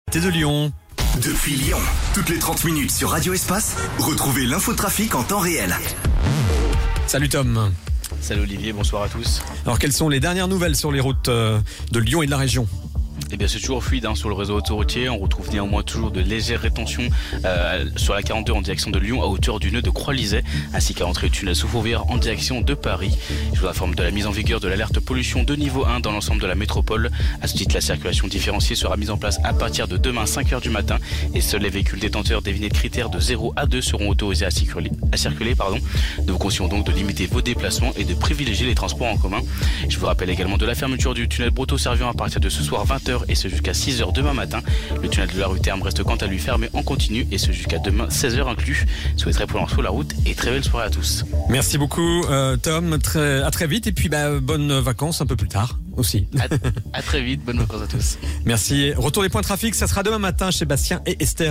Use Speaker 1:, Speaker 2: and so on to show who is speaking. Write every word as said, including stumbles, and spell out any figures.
Speaker 1: T'es de Lyon.
Speaker 2: Depuis Lyon, toutes les trente minutes sur Radio Espace, retrouvez l'infotrafic en temps réel.
Speaker 1: Salut Tom.
Speaker 3: Salut Olivier, bonsoir à tous.
Speaker 1: Alors quelles sont les dernières nouvelles sur les routes de Lyon et de la région ?
Speaker 3: Eh bien, c'est toujours fluide hein, sur le réseau autoroutier. On retrouve néanmoins toujours de légères rétentions euh, sur la quarante-deux en direction de Lyon à hauteur du nœud de Croix-Lizet, ainsi qu'à l'entrée du tunnel sous Fourvière en direction de Paris. Je vous informe de la mise en vigueur de l'alerte pollution de niveau un dans l'ensemble de la métropole. À ce titre, la circulation différenciée sera mise en place à partir de demain cinq heures du matin et seuls les véhicules détenteurs des vignettes critères de zéro à deux seront autorisés à circuler. À circuler pardon. Nous vous conseillons donc de limiter vos déplacements et de privilégier les transports en commun. Je vous rappelle également de la fermeture du tunnel Broto-Servion à partir de ce soir vingt heures et ce jusqu'à six heures demain matin. Le tunnel de la rue Terme reste quant à lui fermé en continu et ce jusqu'à demain seize heures inclus. Souhaiterais pour l'info la route et très belle soirée à tous.
Speaker 1: Merci beaucoup euh, Tom, très, à très vite et puis bah, bonnes vacances un peu plus tard aussi.
Speaker 3: À, à très vite, bonnes vacances à tous.
Speaker 1: Merci. Retour des points trafic, ça sera demain matin chez Bastien et Esther.